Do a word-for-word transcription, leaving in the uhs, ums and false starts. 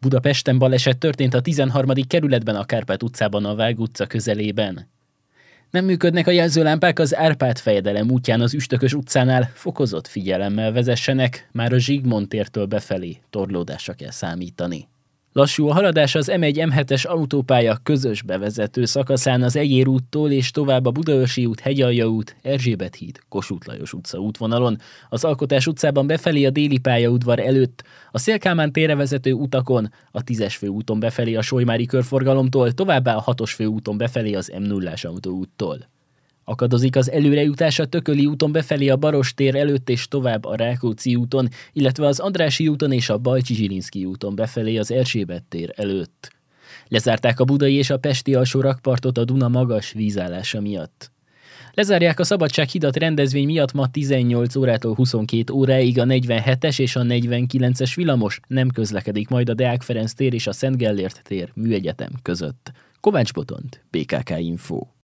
Budapesten baleset történt a tizenharmadik kerületben, a Kárpát utcában, a Vág utca közelében. Nem működnek a jelzőlámpák az Árpád-fejedelem útján az Üstökös utcánál, fokozott figyelemmel vezessenek, már a Zsigmond tértől befelé torlódásra kell számítani. Lassú a haladás az em egy em hetes autópálya közös bevezető szakaszán az Egyér úttól és tovább a Budaörsi út, Hegyalja út, Erzsébet híd, Kossuth Lajos utca útvonalon, az Alkotás utcában befelé a Déli pályaudvar előtt, a Széll Kálmán térre vezető utakon, a tízes főúton befelé a Solymári körforgalomtól, továbbá a hatos főúton befelé az em nullás autóúttól. Akadozik az előrejutás a Tököli úton befelé a Baross tér előtt és tovább a Rákóczi úton, illetve az Andrássy úton és a Bajcsy-Zsilinszky úton befelé az Erzsébet tér előtt. Lezárták a budai és a pesti alsó rakpartot a Duna magas vízállása miatt. Lezárják a Szabadsághidat rendezvény miatt ma tizennyolc órától huszonkét óráig a negyvenhetes és a negyvenkilences villamos, nem közlekedik majd a Deák Ferenc tér és a Szent Gellért tér műegyetem között. Kovács Botond, bé ká ká Info.